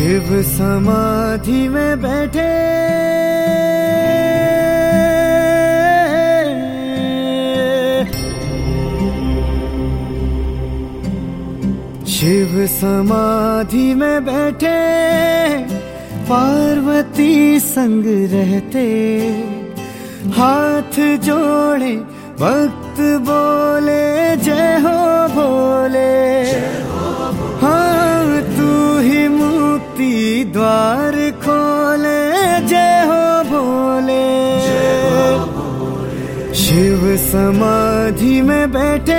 शिव समाधि में बैठे शिव समाधि में बैठे पार्वती संग रहते, हाथ जोड़े भक्त बोले जय हो भोले। हाँ तू ही मुक्ति द्वार खोले जय हो भोले। शिव समाधि में बैठे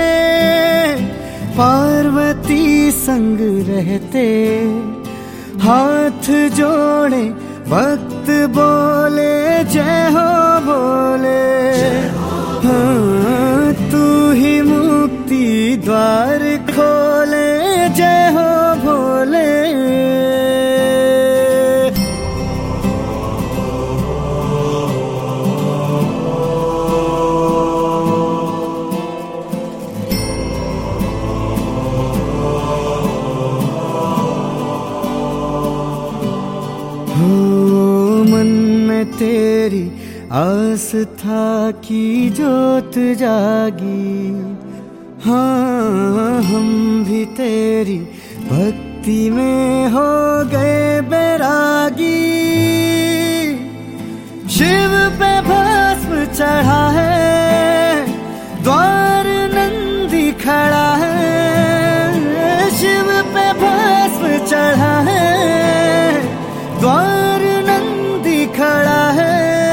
पार्वती संग रहते, हाथ जोड़े भक्त बोले जय हो भोले। हाँ तू ही मुक्ति द्वार खोले जय हो भोले। मन में तेरी आस्था की ज्योत जागी, हाँ हम भी तेरी भक्ति में हो गए बैरागी। शिव पे भस्म चढ़ा है, द्वार नंदी खड़ा है। शिव पे भस्म चढ़ा है, द्वार नंदी खड़ा है।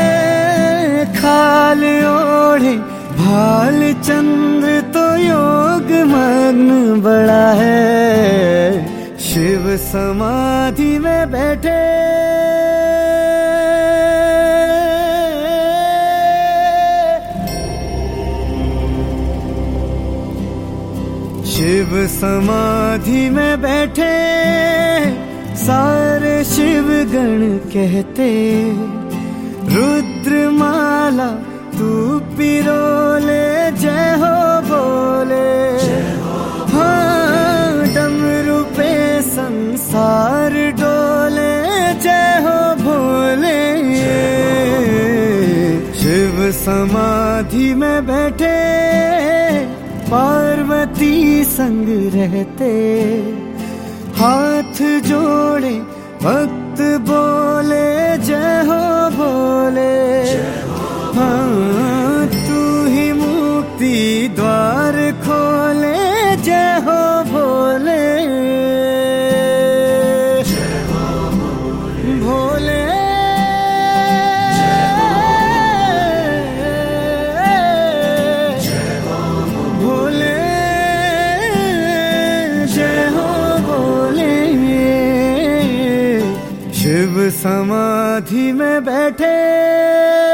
खाल ओढ़े भाल चंद्र तो योग मग्न बड़ा है। शिव समाधि में बैठे शिव समाधि में बैठे सारे शिव गण कहते, रुद्र माला तू पिरोले जय हो बोले। हाँ डमरू पे संसार डोले जय हो भोले। शिव समाधि में बैठे पार्वती संग रहते, हाथ जोड़े भक्त बोले जय हो भोले। हाँ तू ही मुक्ति द्वार खोले जय हो भोले। भोले भोले जय हो भोले। शिव समाधि में बैठे